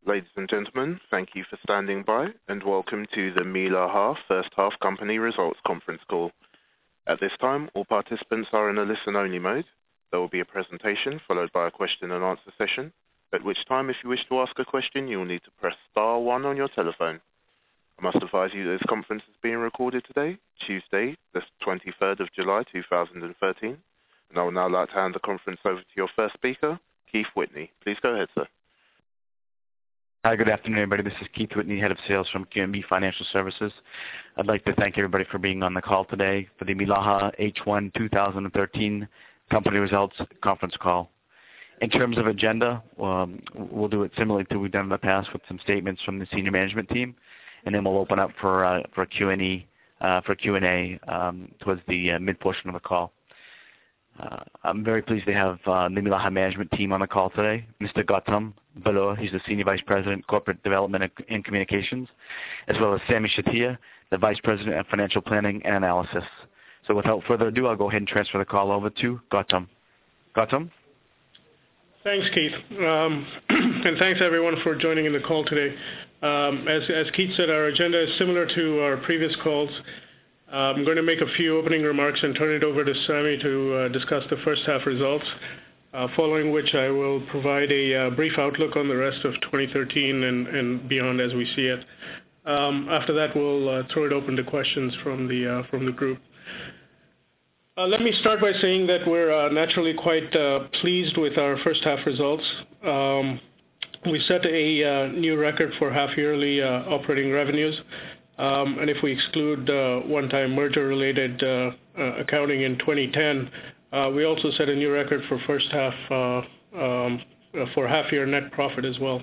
Ladies and gentlemen, thank you for standing by, and welcome to the Milaha First Half Company Results Conference Call. At this time, all participants are in a listen-only mode. There will be a presentation followed by a question and answer session, at which time, if you wish to ask a question, you will need to press star one on your telephone. I must advise you that this conference is being recorded today, Tuesday, the 23rd of July, 2013. And I would now like to hand the conference over to your first speaker, Keith Whitney. Please go ahead, sir. Hi, good afternoon, everybody. This is Keith Whitney, Head of Sales from QNB Financial Services. I'd like to thank everybody for being on the call today for the Milaha H1 2013 Company Results Conference Call. In terms of agenda, we'll do it similarly to what we've done in the past with some statements from the senior management team, and then we'll open up for Q&A towards the mid-portion of the call. I'm very pleased to have the Milaha management team on the call today. Mr. Gautam Baloor, he's the Senior Vice President, Corporate Development and Communications, as well as Sami Shtayyeh, the Vice President of Financial Planning and Analysis. So without further ado, I'll go ahead and transfer the call over to Gautam. Gautam? Thanks, Keith. And thanks, everyone, for joining in the call today. As Keith said, our agenda is similar to our previous calls. I'm going to make a few opening remarks and turn it over to Sami to discuss the first half results, following which I will provide a brief outlook on the rest of 2013 and beyond as we see it. After that, we'll throw it open to questions from the group. Let me start by saying that we're naturally quite pleased with our first half results. We set a new record for half-yearly operating revenues. And if we exclude one-time merger-related accounting in 2010, we also set a new record for first half for half-year net profit as well.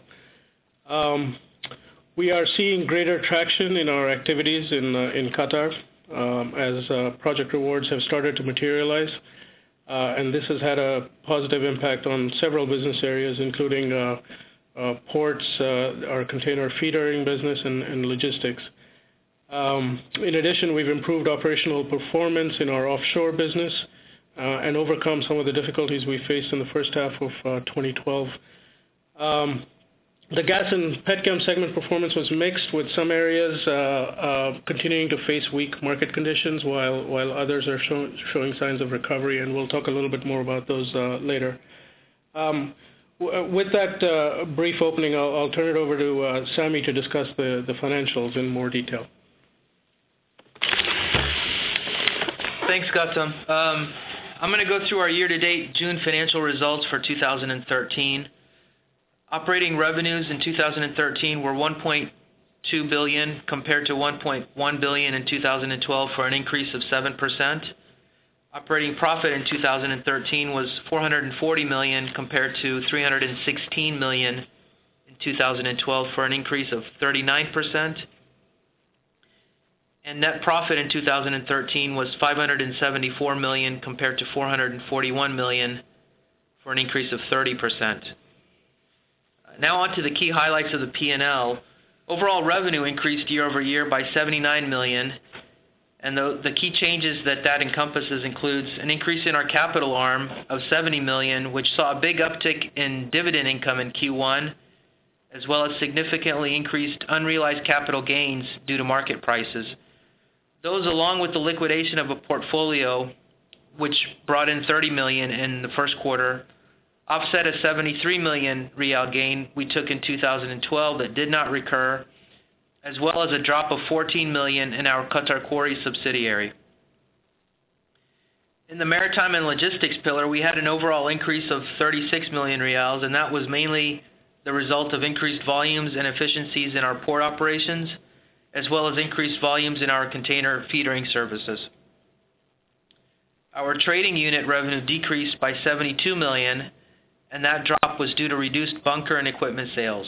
We are seeing greater traction in our activities in Qatar as project rewards have started to materialize, and this has had a positive impact on several business areas, including ports, our container feedering business, and logistics. In addition, we've improved operational performance in our offshore business and overcome some of the difficulties we faced in the first half of 2012. The gas and petchem segment performance was mixed, with some areas continuing to face weak market conditions while others are showing signs of recovery, and we'll talk a little bit more about those later. With that brief opening, I'll turn it over to Sami to discuss the financials in more detail. Thanks, Gautam. I'm going to go through our year-to-date June financial results for 2013. Operating revenues in 2013 were 1.2 billion compared to 1.1 billion in 2012 for an increase of 7%. Operating profit in 2013 was 440 million compared to 316 million in 2012 for an increase of 39%. And net profit in 2013 was 574 million compared to 441 million for an increase of 30%. Now on to the key highlights of the P&L. Overall revenue increased year over year by 79 million, and the key changes that encompasses includes an increase in our capital arm of 70 million, which saw a big uptick in dividend income in Q1, as well as significantly increased unrealized capital gains due to market prices. Those, along with the liquidation of a portfolio, which brought in 30 million in the first quarter, offset a 73 million Riyal gain we took in 2012 that did not recur, as well as a drop of 14 million in our Qatar Quarry subsidiary. In the maritime and logistics pillar, we had an overall increase of 36 million Riyals, and that was mainly the result of increased volumes and efficiencies in our port operations, as well as increased volumes in our container feedering services. Our trading unit revenue decreased by 72 million, and that drop was due to reduced bunker and equipment sales.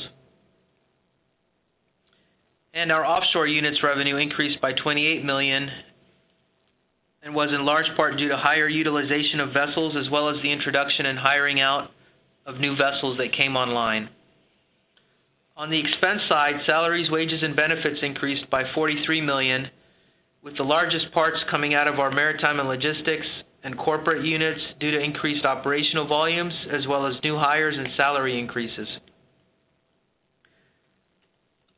And our offshore units revenue increased by 28 million and was in large part due to higher utilization of vessels, as well as the introduction and hiring out of new vessels that came online. On the expense side, salaries, wages, and benefits increased by 43 million, with the largest parts coming out of our maritime and logistics and corporate units due to increased operational volumes, as well as new hires and salary increases.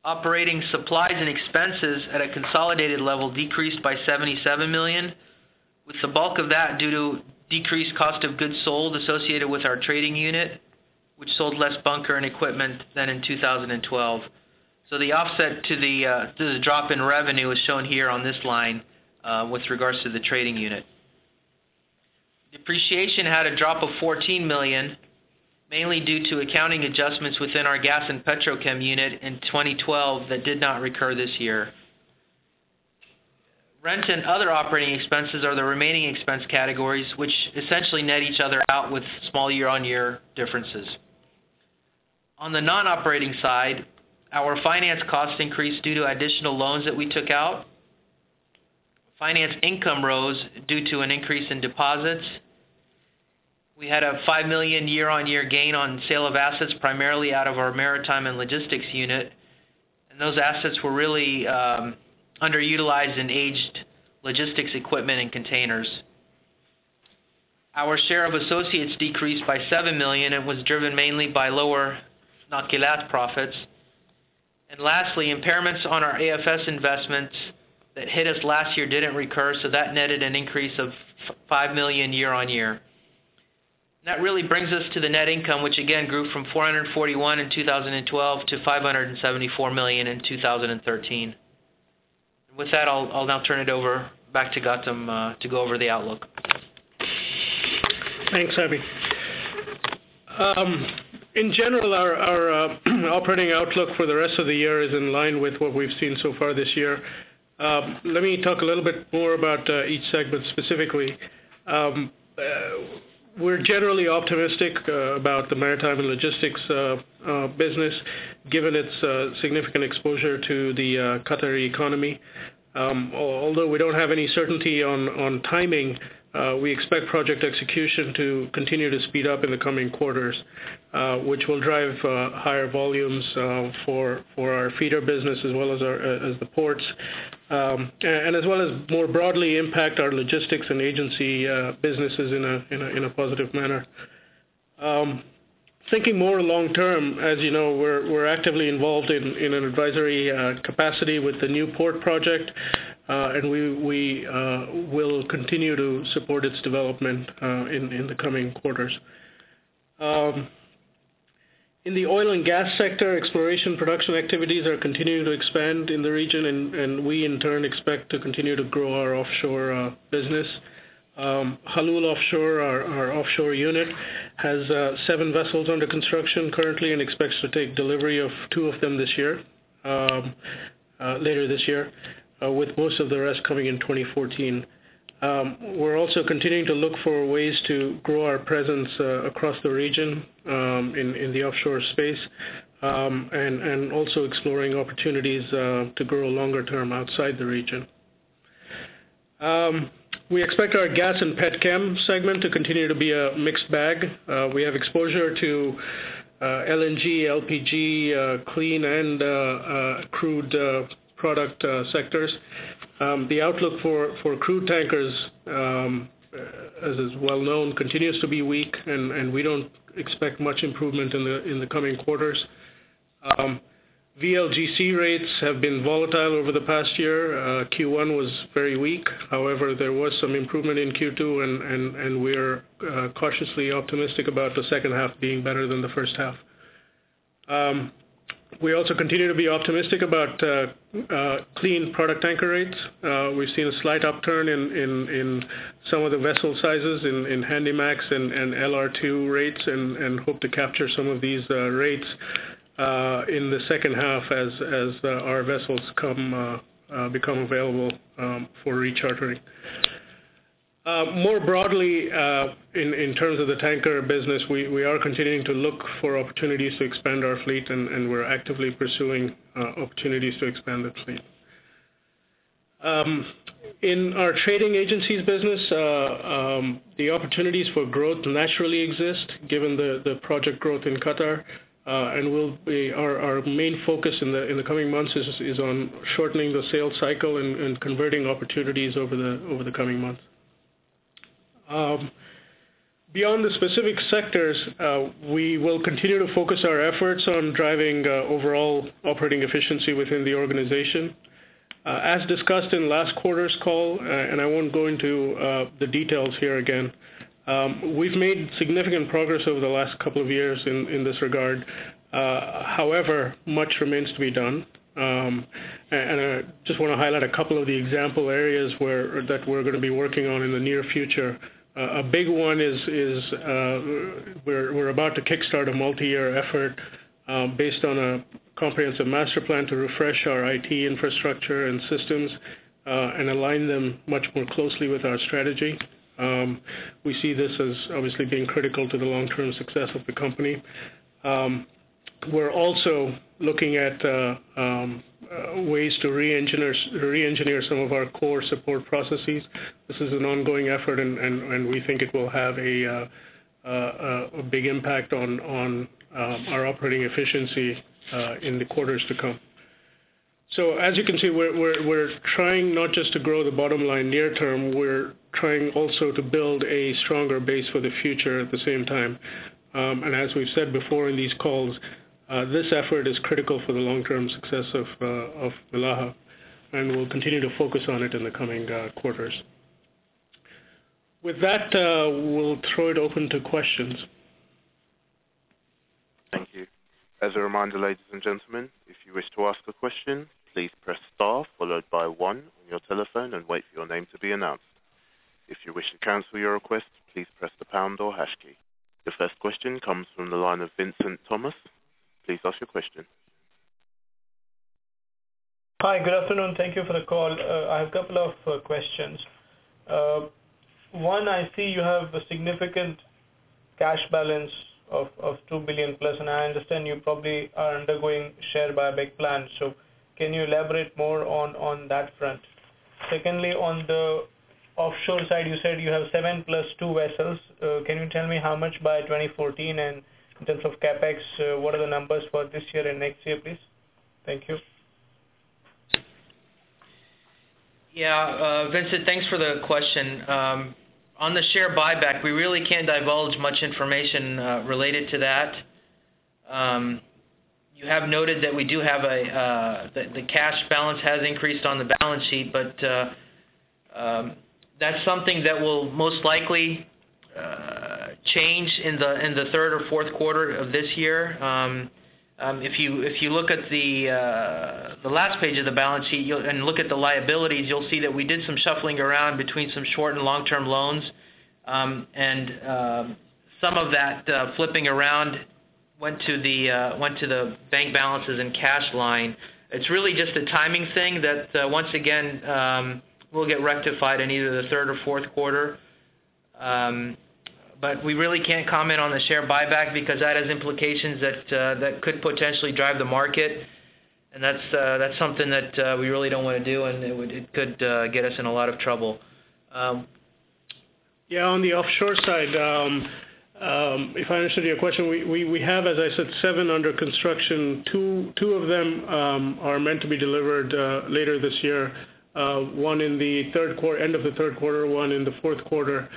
Operating supplies and expenses at a consolidated level decreased by $77 million, with the bulk of that due to decreased cost of goods sold associated with our trading unit, which sold less bunker and equipment than in 2012. So the offset to the drop in revenue is shown here on this line with regards to the trading unit. Depreciation had a drop of $14 million, mainly due to accounting adjustments within our gas and petrochem unit in 2012 that did not recur this year. Rent and other operating expenses are the remaining expense categories, which essentially net each other out with small year-on-year differences. On the non-operating side, our finance costs increased due to additional loans that we took out. Finance income rose due to an increase in deposits. We had a $5 million year-on-year gain on sale of assets, primarily out of our maritime and logistics unit. And those assets were really underutilized and aged logistics equipment and containers. Our share of associates decreased by $7 million and was driven mainly by lower Nakilat profits. And lastly, impairments on our AFS investments that hit us last year didn't recur, so that netted an increase of $5 million year-on-year. That really brings us to the net income, which again grew from $441 in 2012 to $574 million in 2013. With that, I'll now turn it over back to Gautam to go over the outlook. Thanks, Abhi. In general, our operating outlook for the rest of the year is in line with what we've seen so far this year. Let me talk a little bit more about each segment specifically. We're generally optimistic about the maritime and logistics business, given its significant exposure to the Qatari economy. Although we don't have any certainty on timing, we expect project execution to continue to speed up in the coming quarters, which will drive higher volumes for our feeder business as well as the ports, and as well as more broadly impact our logistics and agency businesses in a positive manner. Thinking more long term, as you know, we're actively involved in an advisory capacity with the new port project, and we will continue to support its development in the coming quarters. In the oil and gas sector, exploration production activities are continuing to expand in the region, and we in turn expect to continue to grow our offshore business. Halul Offshore, our offshore unit, has 7 vessels under construction currently and expects to take delivery of 2 of them this year, later this year, with most of the rest coming in 2014. We're also continuing to look for ways to grow our presence across the region in the offshore space, and also exploring opportunities to grow longer term outside the region. We expect our gas and petchem segment to continue to be a mixed bag. We have exposure to LNG, LPG, clean and crude product sectors. The outlook for crude tankers, as is well known, continues to be weak, and we don't expect much improvement in the coming quarters. VLGC rates have been volatile over the past year. Q1 was very weak. However, there was some improvement in Q2, and we're cautiously optimistic about the second half being better than the first half. We also continue to be optimistic about clean product tanker rates. We've seen a slight upturn in some of the vessel sizes in Handymax and LR2 rates, and hope to capture some of these rates in the second half as our vessels become available for rechartering. More broadly, in terms of the tanker business, we are continuing to look for opportunities to expand our fleet, and we're actively pursuing opportunities to expand that fleet. In our trading agencies business, the opportunities for growth naturally exist given the project growth in Qatar. And our main focus in the coming months is on shortening the sales cycle and converting opportunities over the coming months. Beyond the specific sectors, we will continue to focus our efforts on driving overall operating efficiency within the organization. As discussed in last quarter's call, and I won't go into the details here again, we've made significant progress over the last couple of years in this regard. However, much remains to be done. And I just want to highlight a couple of the example areas that we're going to be working on in the near future. A big one is we're about to kickstart a multi-year effort based on a comprehensive master plan to refresh our IT infrastructure and systems and align them much more closely with our strategy. We see this as obviously being critical to the long-term success of the company. We're also looking at ways to re-engineer some of our core support processes. This is an ongoing effort, and we think it will have a big impact on our operating efficiency in the quarters to come. So as you can see, we're trying not just to grow the bottom line near term, we're trying also to build a stronger base for the future at the same time. And as we've said before in these calls, this effort is critical for the long-term success of Milaha, and we'll continue to focus on it in the coming quarters. With that, we'll throw it open to questions. Thank you. As a reminder, ladies and gentlemen, if you wish to ask a question, please press star followed by 1 on your telephone and wait for your name to be announced. If you wish to cancel your request, please press the pound or hash key. The first question comes from the line of Vincent Thomas. Please ask your question. Hi, good afternoon. Thank you for the call. I have a couple of questions. One, I see you have a significant cash balance of $2 billion plus, and I understand you probably are undergoing share buyback plans. So can you elaborate more on that front? Secondly, on the offshore side, you said you have 7 plus 2 vessels. Can you tell me how much by 2014, and in terms of capex, what are the numbers for this year and next year, please? Thank you. Yeah, Vincent, thanks for the question. On the share buyback, we really can't divulge much information related to that. You have noted that we do have the cash balance has increased on the balance sheet, but that's something that will most likely change in the third or fourth quarter of this year. If you look at the last page of the balance sheet and look at the liabilities, you'll see that we did some shuffling around between some short and long-term loans, and some of that flipping around went to the bank balances and cash line. It's really just a timing thing that once again will get rectified in either the third or fourth quarter. But we really can't comment on the share buyback because that has implications that could potentially drive the market, and that's something that we really don't want to do, and it could get us in a lot of trouble. Yeah, on the offshore side, if I understood your question, we have, as I said, 7 under construction. Two of them are meant to be delivered later this year. One in the end of the third quarter, one in the fourth quarter.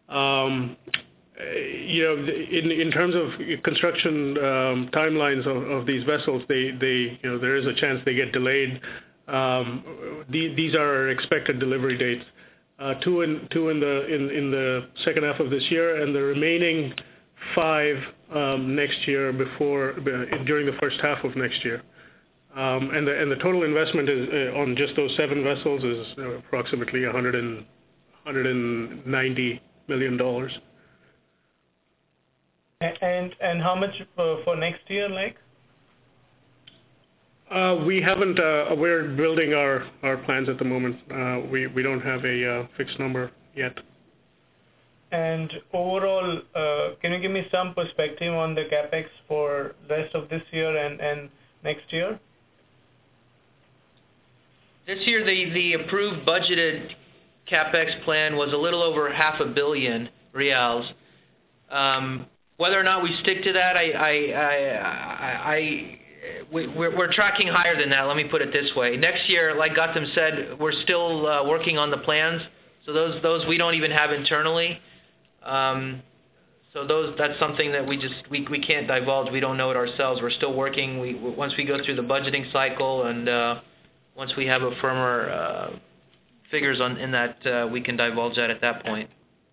In terms of construction timelines of these vessels, there is a chance they get delayed. These are expected delivery dates. Two in the second half of this year, and the remaining 5 next year during the first half of next year. And the total investment is on just those 7 vessels is approximately $190 million. And how much for next year, like? We haven't. We're building our plans at the moment. We don't have a fixed number yet. And overall, can you give me some perspective on the capex for rest of this year and next year? This year, the approved budgeted capex plan was a little over $500 million reals. Whether or not we stick to that, we're tracking higher than that. Let me put it this way: next year, like Gautam said, we're still working on the plans. So those we don't even have internally. that's something that we can't divulge. We don't know it ourselves. We're still working. Once we go through the budgeting cycle and once we have a firmer figures in that, we can divulge that at that point.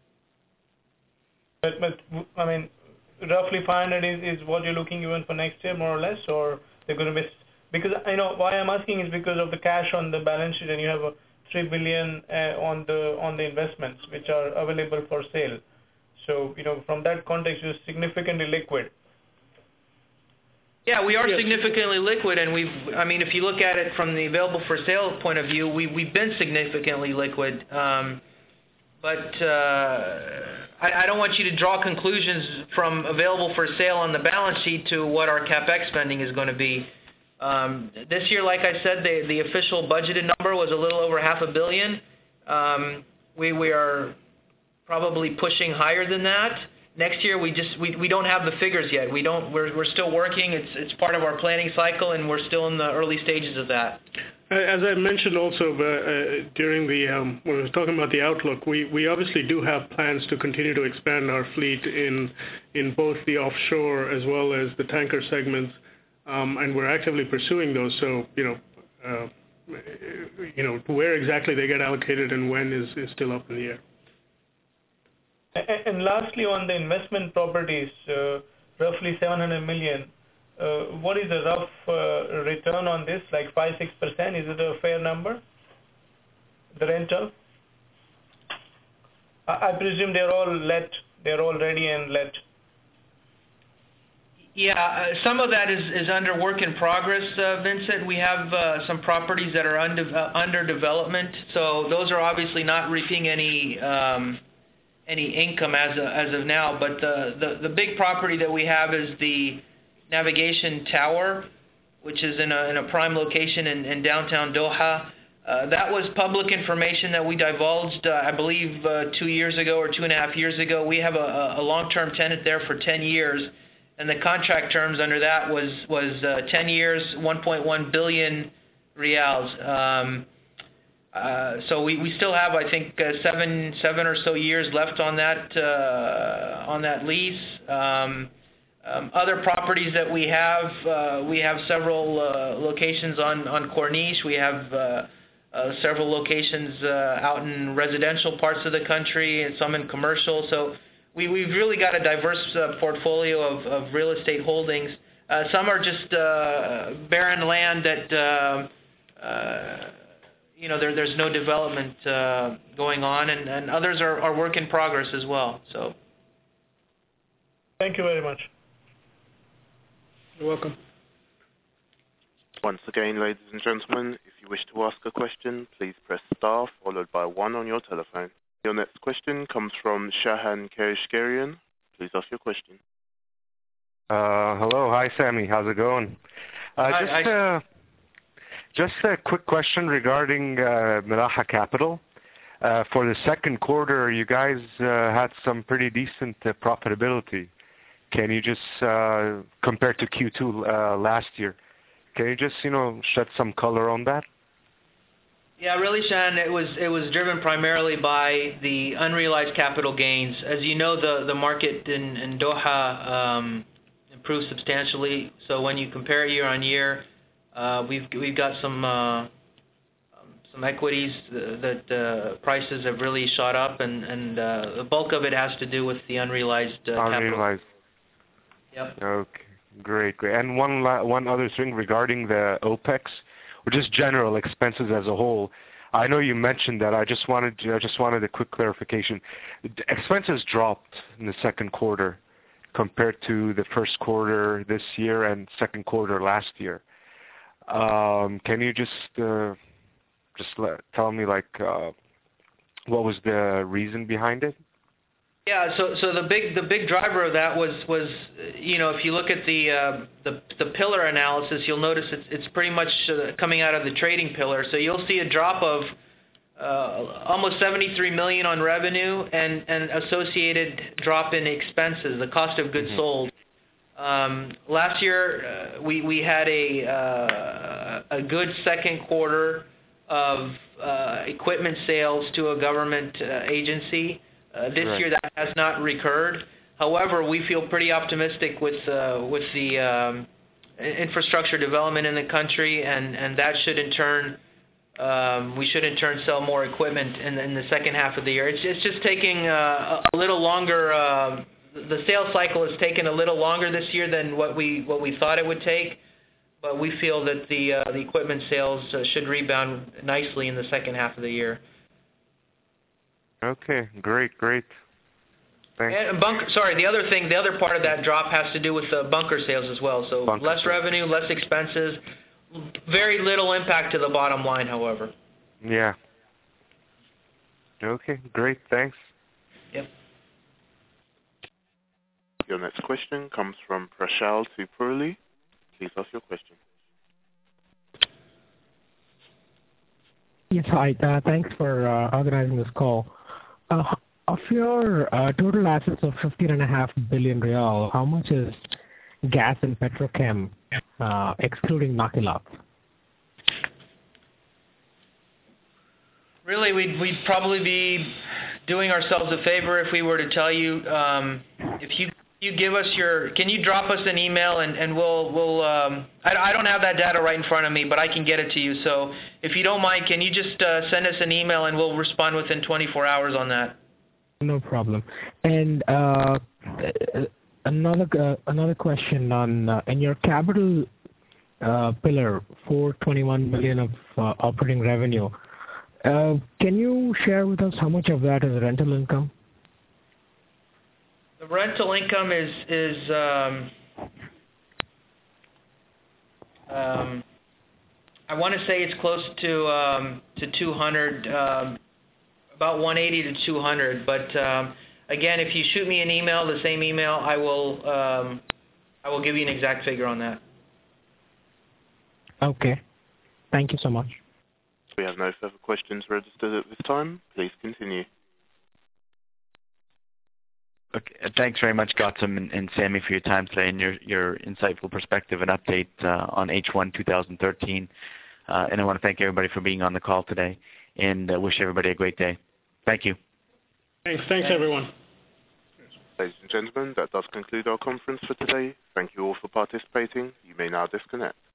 But I mean, roughly 500 is what you're looking even for next year, more or less, or they're going to be, because I know why I'm asking is because of the cash on the balance sheet, and you have a $3 billion on the investments which are available for sale. So from that context, you're significantly liquid. Yeah, we are significantly liquid, and if you look at it from the available for sale point of view, we've been significantly liquid. But I don't want you to draw conclusions from available for sale on the balance sheet to what our CapEx spending is going to be. This year, like I said, the official budgeted number was a little over $500 million. We are probably pushing higher than that. Next year, we don't have the figures yet. We're still working. It's part of our planning cycle, and we're still in the early stages of that. As I mentioned also during when I was talking about the outlook, we obviously do have plans to continue to expand our fleet in both the offshore as well as the tanker segments, and we're actively pursuing those. So where exactly they get allocated and when is still up in the air. And lastly, on the investment properties, roughly $700 million. What is the rough return on this? Like 5-6%? Is it a fair number? The rental? I presume they're all let. They're all ready and let. Yeah, some of that is under work in progress, Vincent. We have some properties that are under development, so those are obviously not reaping any income as of now. But the big property that we have is the Navigation Tower, which is in a prime location in downtown Doha. That was public information that we divulged, I believe, 2 years ago or 2.5 years ago. We have a long-term tenant there for 10 years, and the contract terms under that was 10 years, 1.1 billion reals. So we still have, I think, seven or so years left on that lease. Other properties that we have several locations on Corniche. We have several locations out in residential parts of the country and some in commercial. So we've really got a diverse portfolio of real estate holdings. Some are just barren land that there's no development going on, and others are work in progress as well. So thank you very much. You're welcome. Once again, ladies and gentlemen, if you wish to ask a question, please press star followed by 1 on your telephone. Your next question comes from Shahan Keushgerian. Please ask your question. Hello. Hi, Sami. How's it going? Just a quick question regarding Milaha Capital. For the second quarter, you guys had some pretty decent profitability. Can you just, compared to Q2 last year, can you just, shed some color on that? Yeah, really, Shan, it was driven primarily by the unrealized capital gains. As you know, the market in Doha improved substantially. So when you compare year on year, we've got some equities that prices have really shot up, and the bulk of it has to do with the unrealized capital. Yep. Okay, great. And one other thing regarding the OPEX, or just general expenses as a whole. I know you mentioned that. I just wanted a quick clarification. Expenses dropped in the second quarter compared to the first quarter this year and second quarter last year. Can you just tell me what was the reason behind it? Yeah, so the big driver of that was if you look at the pillar analysis, you'll notice it's pretty much coming out of the trading pillar. So you'll see a drop of almost 73 million on revenue and associated drop in expenses, the cost of goods sold. Last year we had a good second quarter of equipment sales to a government agency. This year that has not recurred. However, we feel pretty optimistic with the infrastructure development in the country, and that should in turn we should in turn sell more equipment in the second half of the year. It's just taking a little longer. The sales cycle has taken a little longer this year than what we thought it would take, but we feel that the equipment sales should rebound nicely in the second half of the year. Okay, great. Thanks. And the other part of that drop has to do with the bunker sales as well. So less revenue, less expenses, very little impact to the bottom line, however. Yeah. Okay, great. Thanks. Yep. Your next question comes from Prashal Tupurli. Please ask your question. Yes, hi. Thanks for organizing this call. Of your total assets of 15.5 billion riyal, how much is gas and petrochem, excluding Nakilat? Really, we'd probably be doing ourselves a favor if we were to tell you. If you give us can you drop us an email and we'll I don't have that data right in front of me, but I can get it to you. So if you don't mind, can you just send us an email and we'll respond within 24 hours on that? No problem. And another question on in your capital pillar, 421 million of operating revenue. Can you share with us how much of that is rental income? The rental income is I want to say it's close to 200, about 180 to 200. But again, if you shoot me an email, the same email, I will give you an exact figure on that. Okay. Thank you so much. We have no further questions registered at this time. Please continue. Okay. Thanks very much, Gautam and Sammy, for your time today and your insightful perspective and update on H1 2013. And I want to thank everybody for being on the call today and wish everybody a great day. Thank you. Thanks everyone. Ladies and gentlemen, that does conclude our conference for today. Thank you all for participating. You may now disconnect.